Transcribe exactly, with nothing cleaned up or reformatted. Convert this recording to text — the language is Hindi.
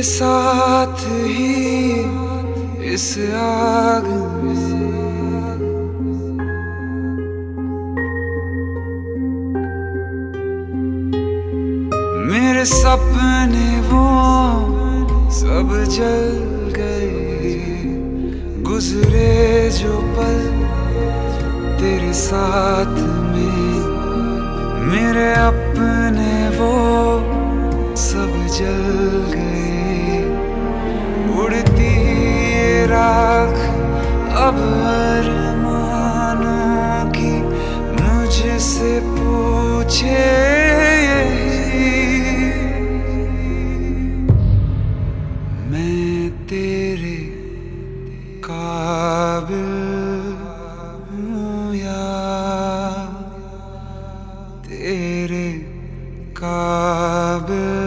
साथ ही इस आग में मेरे सपने वो सब जल गए। गुजरे जो पल तेरे साथ में मेरे अपने वो सब जल गए। उड़ती ये राख अब अरमानों की मुझसे पूछे मैं तेरे काबिल हूँ या तेरे काबिल।